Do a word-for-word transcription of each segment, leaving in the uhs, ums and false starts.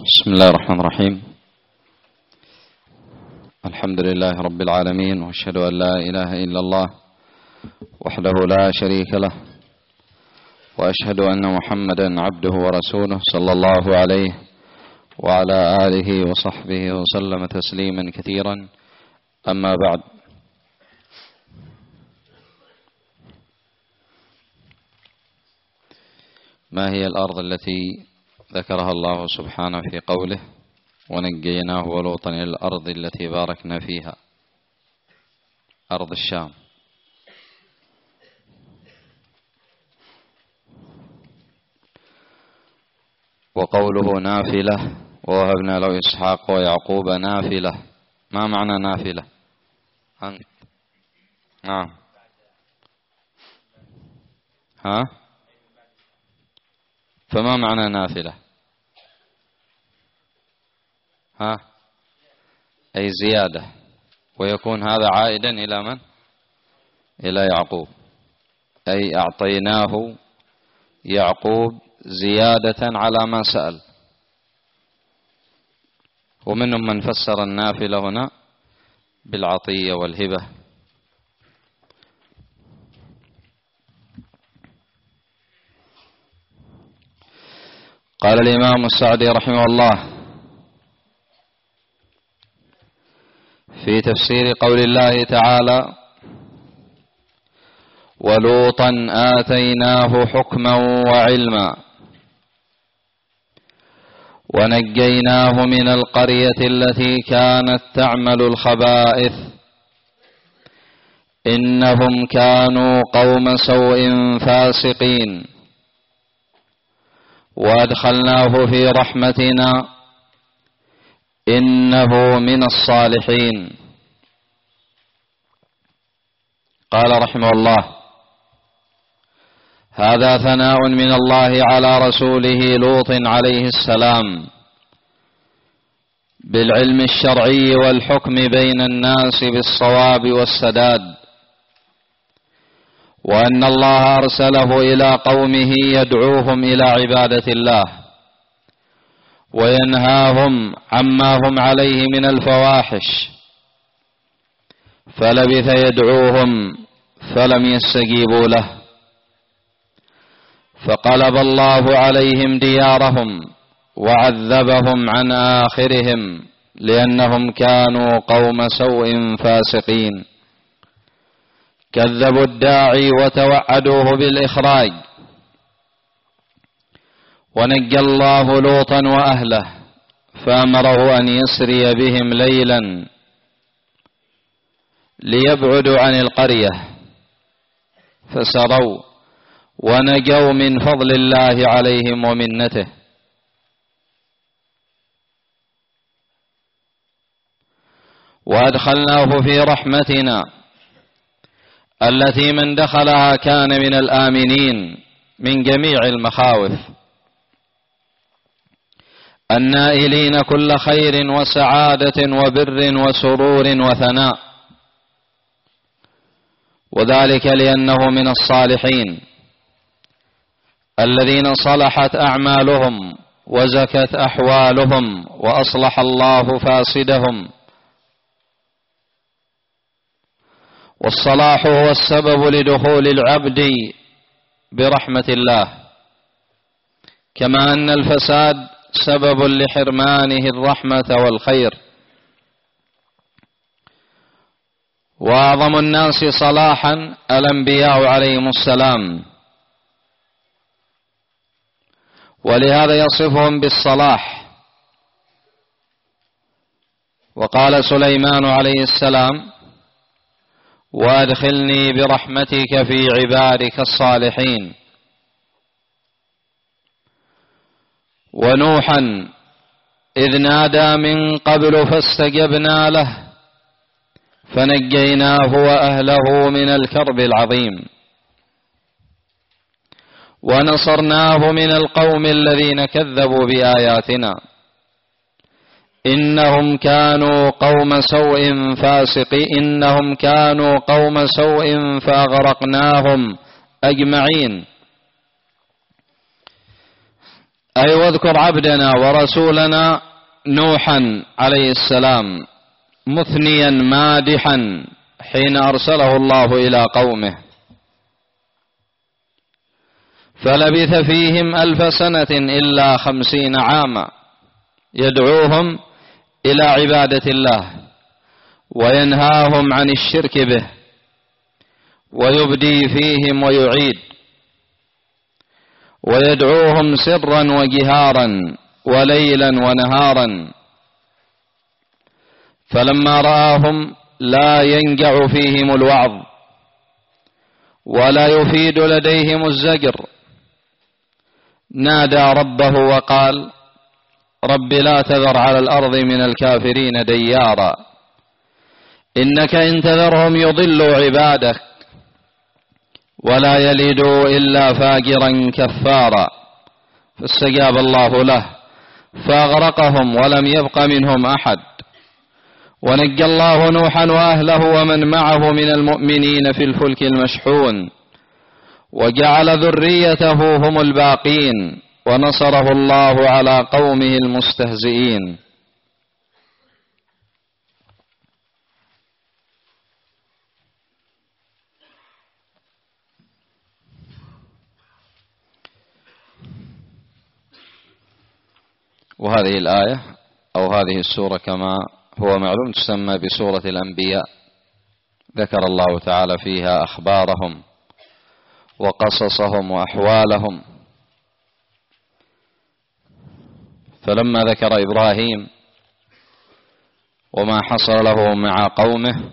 بسم الله الرحمن الرحيم. الحمد لله رب العالمين، وأشهد أن لا إله إلا الله وحده لا شريك له، وأشهد أن محمدا عبده ورسوله صلى الله عليه وعلى آله وصحبه وسلم تسليما كثيرا. أما بعد، ما هي الأرض التي ذكرها الله سبحانه في قوله ونجيناه ولوطا إلى الأرض التي باركنا فيها؟ أرض الشام. وقوله نافلة ووهبنا له إسحاق ويعقوب نافلة، ما معنى نافلة؟ أنت نعم ها فما معنى نافلة؟ ها أي زيادة، ويكون هذا عائدا إلى من؟ إلى يعقوب، أي أعطيناه يعقوب زيادة على ما سأل. ومنهم من فسر النافلة هنا بالعطية والهبة. قال الإمام السعدي رحمه الله في تفسير قول الله تعالى: ولوطا آتيناه حكما وعلما ونجيناه من القرية التي كانت تعمل الخبائث إنهم كانوا قوم سوء فاسقين وأدخلناه في رحمتنا إنه من الصالحين. قال رحمه الله: هذا ثناء من الله على رسوله لوط عليه السلام بالعلم الشرعي والحكم بين الناس بالصواب والسداد، وأن الله أرسله إلى قومه يدعوهم إلى عبادة الله وينهاهم عما هم عليه من الفواحش، فلبث يدعوهم فلم يستجيبوا له، فقلب الله عليهم ديارهم وعذبهم عن آخرهم لأنهم كانوا قوم سوء فاسقين، كذبوا الداعي وتوعدوه بالإخراج. ونجى الله لوطا وأهله فأمره أن يسري بهم ليلا ليبعدوا عن القرية، فسروا ونجوا من فضل الله عليهم ومنته. وأدخلناه في رحمتنا التي من دخلها كان من الآمنين من جميع المخاوف النائلين كل خير وسعادة وبر وسرور وثناء، وذلك لأنه من الصالحين الذين صلحت أعمالهم وزكت أحوالهم وأصلح الله فاسدهم. والصلاح هو السبب لدخول العبد برحمة الله، كما أن الفساد سبب لحرمانه الرحمة والخير. وأعظم الناس صلاحا الأنبياء عليهم السلام، ولهذا يصفهم بالصلاح. وقال سليمان عليه السلام: وأدخلني برحمتك في عبادك الصالحين. ونوحا إذ نادى من قبل فاستجبنا له فنجيناه وأهله من الكرب العظيم ونصرناه من القوم الذين كذبوا بآياتنا إنهم كانوا قوم سوء فاسقين إنهم كانوا قوم سوء فأغرقناهم أجمعين. أي واذكر عبدنا ورسولنا نوحا عليه السلام مثنيا مادحا حين أرسله الله إلى قومه، فلبث فيهم ألف سنة إلا خمسين عاما يدعوهم إلى عبادة الله وينهاهم عن الشرك به ويبدي فيهم ويعيد، ويدعوهم سرا وجهارا وليلا ونهارا. فلما رآهم لا ينجع فيهم الوعظ ولا يفيد لديهم الزجر نادى ربه وقال: رب لا تذر على الأرض من الكافرين ديارا إنك إن تذرهم يضلوا عبادك ولا يلدوا إلا فاجرا كفارا. فاستجاب الله له فأغرقهم ولم يبق منهم أحد، ونجى الله نوحا وأهله ومن معه من المؤمنين في الفلك المشحون، وجعل ذريته هم الباقين، ونصره الله على قومه المستهزئين. وهذه الآية أو هذه السورة كما هو معلوم تسمى بسورة الأنبياء، ذكر الله تعالى فيها أخبارهم وقصصهم وأحوالهم. فلما ذكر إبراهيم وما حصل له مع قومه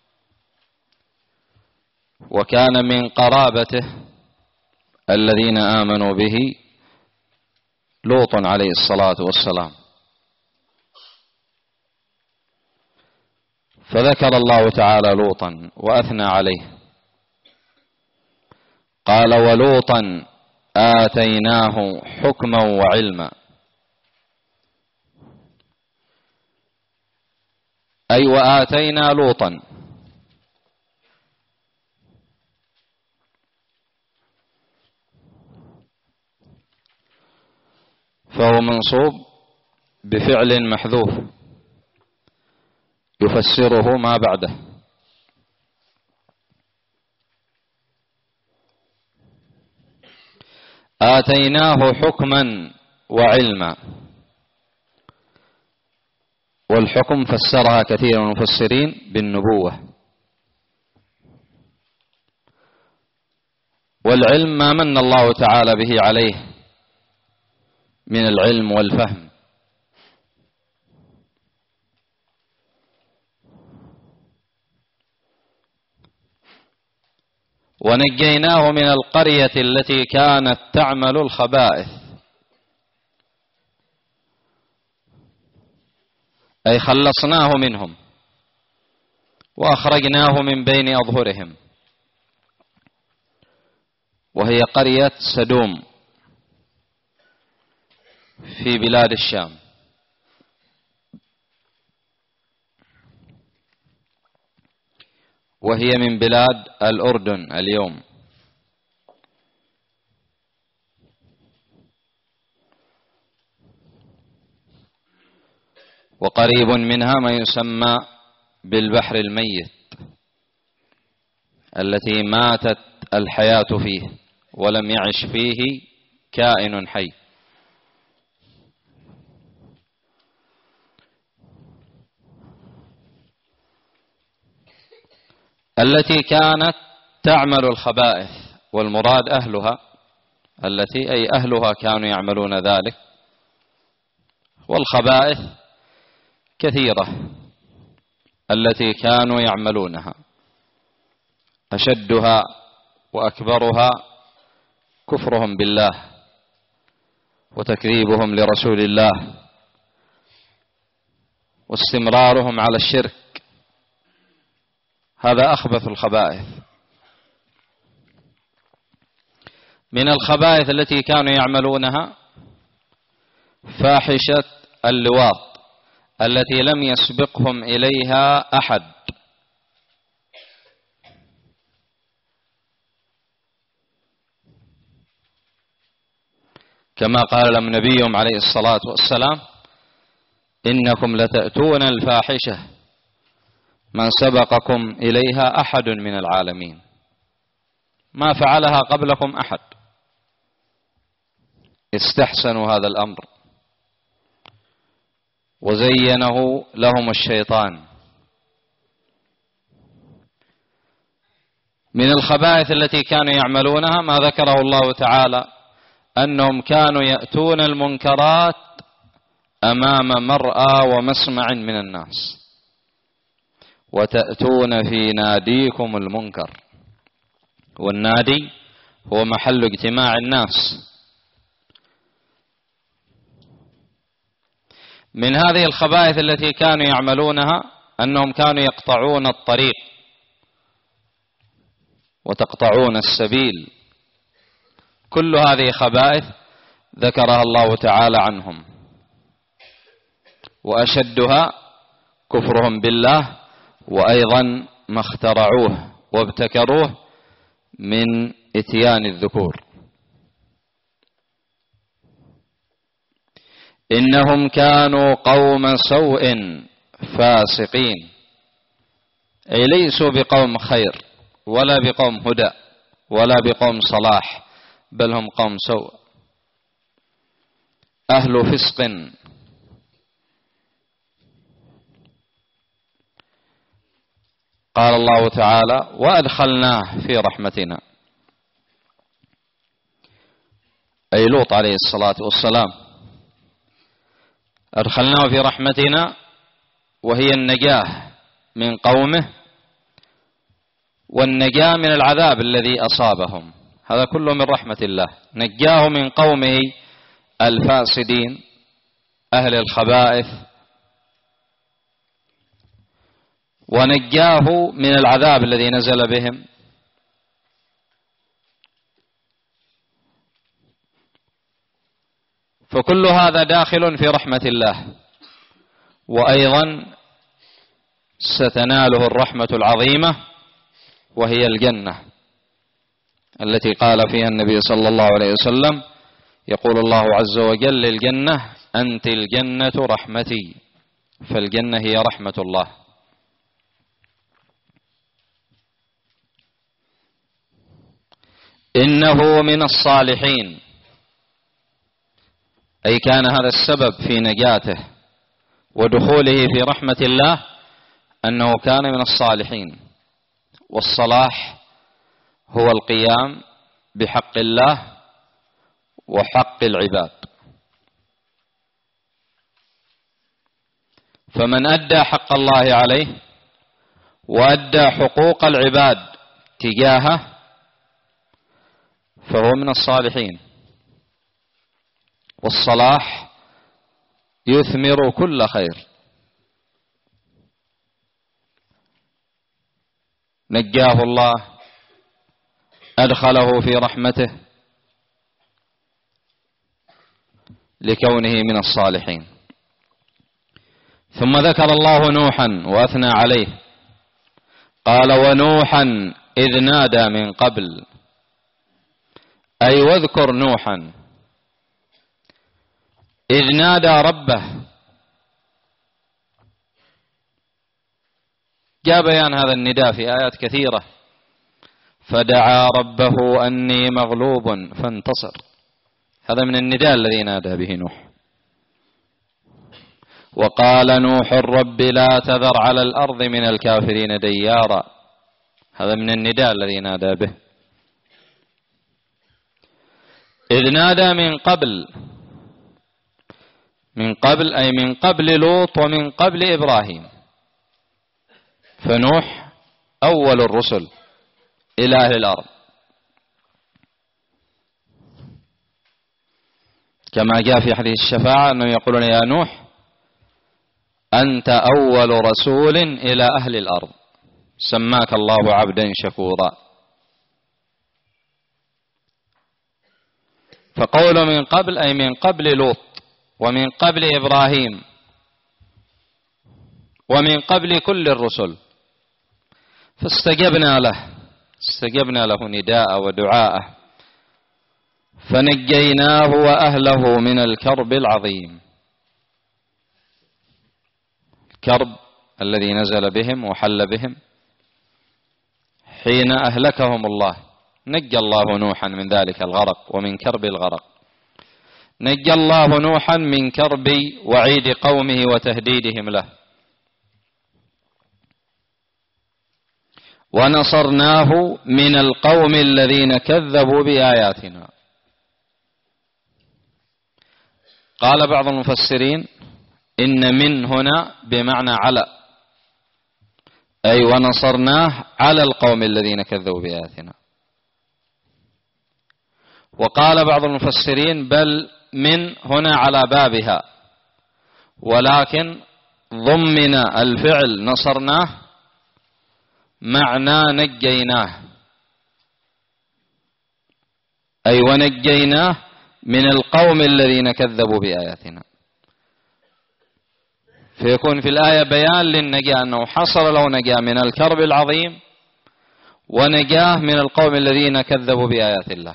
وكان من قرابته الذين آمنوا به لوط عليه الصلاة والسلام، فذكر الله تعالى لوطا وأثنى عليه، قال: ولوطا آتيناه حكما وعلما، أي وآتينا لوطا. فهو منصوب بفعل محذوف يفسره ما بعده. آتيناه حكما وعلما، والحكم فسرها كثير من المفسرين بالنبوة، والعلم ما من الله تعالى به عليه من العلم والفهم. ونجيناه من القرية التي كانت تعمل الخبائث، أي خلصناه منهم وأخرجناه من بين أظهرهم، وهي قرية سدوم في بلاد الشام. وهي من بلاد الأردن اليوم. وقريب منها ما يسمى بالبحر الميت التي ماتت الحياة فيه ولم يعش فيه كائن حي. التي كانت تعمل الخبائث، والمراد أهلها، التي أي أهلها كانوا يعملون ذلك. والخبائث كثيرة التي كانوا يعملونها، أشدها وأكبرها كفرهم بالله وتكذيبهم لرسول الله واستمرارهم على الشرك، هذا أخبث الخبائث. من الخبائث التي كانوا يعملونها فاحشة اللواط التي لم يسبقهم إليها أحد، كما قال لهم نبيهم عليه الصلاة والسلام: إنكم لتأتون الفاحشة ما سبقكم إليها أحد من العالمين، ما فعلها قبلكم أحد. استحسنوا هذا الأمر وزينه لهم الشيطان. من الخبائث التي كانوا يعملونها ما ذكره الله تعالى، أنهم كانوا يأتون المنكرات أمام مرأى ومسمع من الناس، وتأتون في ناديكم المنكر، والنادي هو محل اجتماع الناس. من هذه الخبائث التي كانوا يعملونها أنهم كانوا يقطعون الطريق وتقطعون السبيل. كل هذه خبائث ذكرها الله تعالى عنهم، وأشدها كفرهم بالله، وأيضا ما اخترعوه وابتكروه من إتيان الذكور. إنهم كانوا قوم سوء فاسقين، أي ليسوا بقوم خير ولا بقوم هدى ولا بقوم صلاح، بل هم قوم سوء، أهل فسق. قال الله تعالى: وأدخلناه في رحمتنا، أي لوط عليه الصلاة والسلام، أدخلناه في رحمتنا، وهي النجاة من قومه والنجاة من العذاب الذي أصابهم. هذا كله من رحمة الله، نجاه من قومه الفاسدين أهل الخبائث، ونجاه من العذاب الذي نزل بهم. فكل هذا داخل في رحمة الله. وأيضا ستناله الرحمة العظيمة، وهي الجنة التي قال فيها النبي صلى الله عليه وسلم: يقول الله عز وجل للجنة: أنت الجنة رحمتي. فالجنة هي رحمة الله. إنه من الصالحين، أي كان هذا السبب في نجاته ودخوله في رحمة الله، أنه كان من الصالحين. والصلاح هو القيام بحق الله وحق العباد. فمن أدى حق الله عليه وأدى حقوق العباد تجاهه فهو من الصالحين. والصلاح يثمر كل خير. نجاه الله، أدخله في رحمته لكونه من الصالحين. ثم ذكر الله نوحا وأثنى عليه، قال: ونوحا إذ نادى من قبل، أي واذكر نوحا إذ نادى ربه. جاء بيان هذا النداء في آيات كثيرة: فدعا ربه أني مغلوب فانتصر. هذا من النداء الذي نادى به نوح. وقال نوح: رب لا تذر على الأرض من الكافرين ديارا. هذا من النداء الذي نادى به. إذ نادى من قبل، من قبل أي من قبل لوط ومن قبل إبراهيم. فنوح أول الرسل إلى أهل الأرض، كما جاء في حديث الشفاعة أنهم يقولون: يا نوح أنت أول رسول إلى أهل الأرض، سماك الله عبدا شكورا. فقول من قبل أي من قبل لوط ومن قبل إبراهيم ومن قبل كل الرسل. فاستجبنا له، استجبنا له نداء ودعاءه، فنجيناه وأهله من الكرب العظيم. الكرب الذي نزل بهم وحل بهم حين أهلكهم الله. نجى الله نوحا من ذلك الغرق ومن كرب الغرق. نجى الله نوحا من كرب وعيد قومه وتهديدهم له. ونصرناه من القوم الذين كذبوا بآياتنا. قال بعض المفسرين إن من هنا بمعنى على، أي ونصرناه على القوم الذين كذبوا بآياتنا. وقال بعض المفسرين بل من هنا على بابها، ولكن ضمن الفعل نصرناه معنى نجيناه، أي ونجيناه من القوم الذين كذبوا بآياتنا. فيكون في الآية بيان للنجاة أنه حصل له نجاة من الكرب العظيم ونجاه من القوم الذين كذبوا بآيات الله.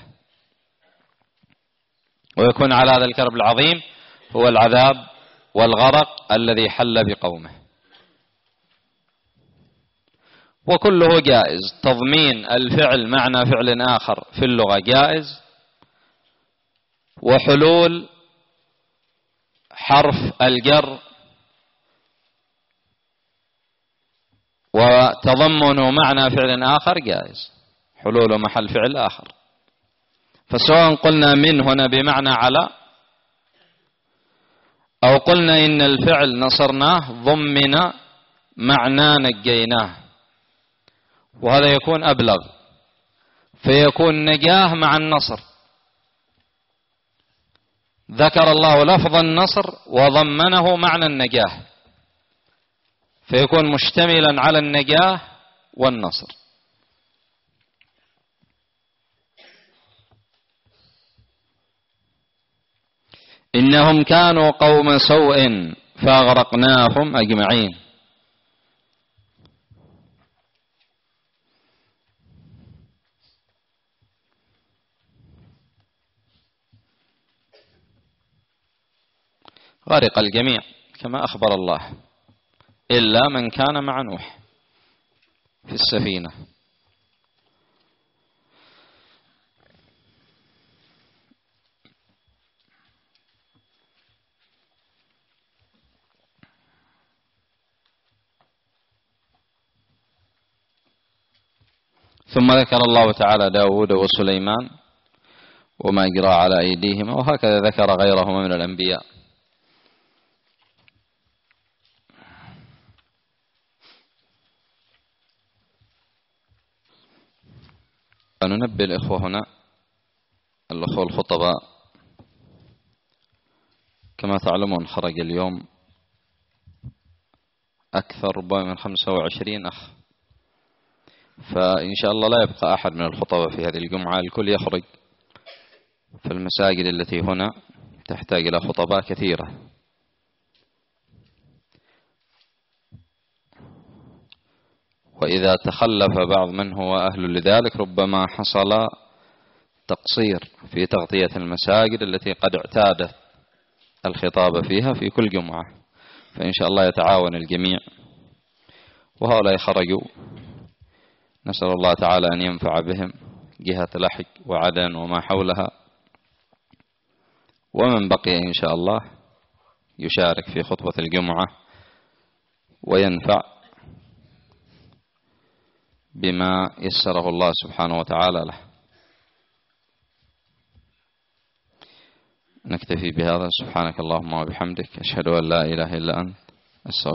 ويكون على هذا الكرب العظيم هو العذاب والغرق الذي حل بقومه. وكله جائز. تضمين الفعل معنى فعل آخر في اللغة جائز، وحلول حرف الجر وتضمن معنى فعل آخر جائز، حلول محل فعل آخر. فسواء قلنا من هنا بمعنى على، أو قلنا إن الفعل نصرناه ضمن معنى نجيناه، وهذا يكون أبلغ، فيكون نجاه مع النصر. ذكر الله لفظ النصر وضمنه معنى النجاه، فيكون مشتملا على النجاه والنصر. إنهم كانوا قوم سوء فأغرقناهم أجمعين. غرق الجميع كما أخبر الله إلا من كان مع نوح في السفينة. ثم ذكر الله تعالى داود وسليمان وما جرى على أيديهما، وهكذا ذكر غيرهما من الأنبياء. ننبه الإخوة هنا، الأخوة الخطباء، كما تعلمون خرج اليوم أكثر ربما من خمسة وعشرين أخ، فإن شاء الله لا يبقى أحد من الخطباء في هذه الجمعة، الكل يخرج. فالمساجد التي هنا تحتاج إلى خطباء كثيرة. وإذا تخلف بعض من هو أهل لذلك ربما حصل تقصير في تغطية المساجد التي قد اعتادت الخطاب فيها في كل جمعة. فإن شاء الله يتعاون الجميع. وهؤلاء خرجوا، نسأل الله تعالى أن ينفع بهم جهة لحج وعدن وما حولها، ومن بقي إن شاء الله يشارك في خطبة الجمعة وينفع بما يسره الله سبحانه وتعالى له. نكتفي بهذا. سبحانك اللهم وبحمدك، أشهد أن لا إله إلا أنت، أستغفرك.